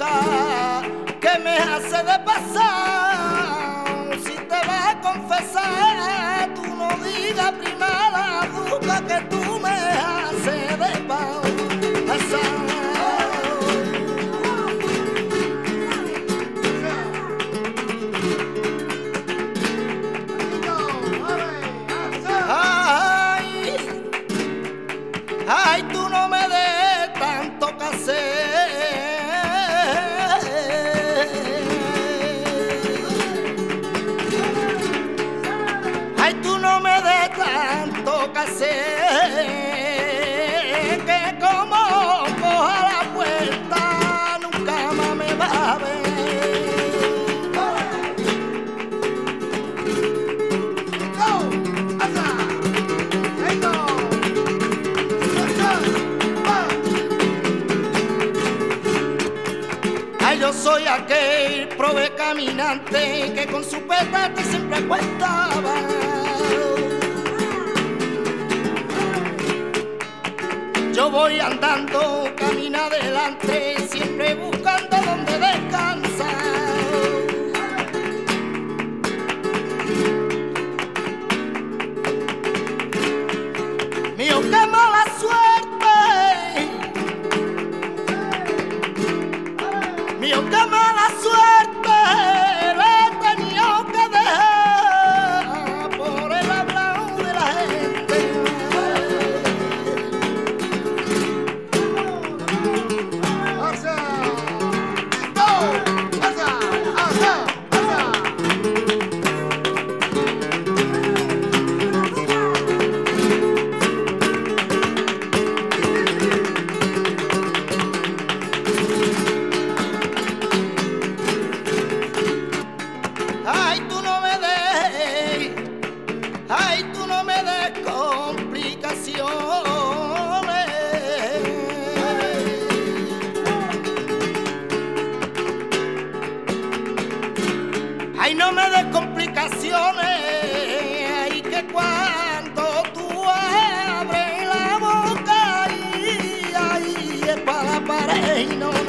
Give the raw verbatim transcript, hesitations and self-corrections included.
boca que me hace de pasar. Si te vas a confesar, tú no digas prima la duca que tú me haces de pasar. Ay, tú no me des tanto que hacer. Ay, tú no me des tanto que hacer. Que como coja la puerta nunca más me va a ver. Yo soy aquel prove caminante que con su petate siempre acuestaba. Yo voy andando, camina adelante, siempre buscando donde descansar. Mío, qué mala suerte. Mío, qué mala suerte le he tenido que dejar por el hablado de la gente. Ay, tú no me des, ay, tú no me des complicaciones. Ay, no me des complicaciones. Ay, que cuando tú abres la boca, ay, ay, es para la pared y no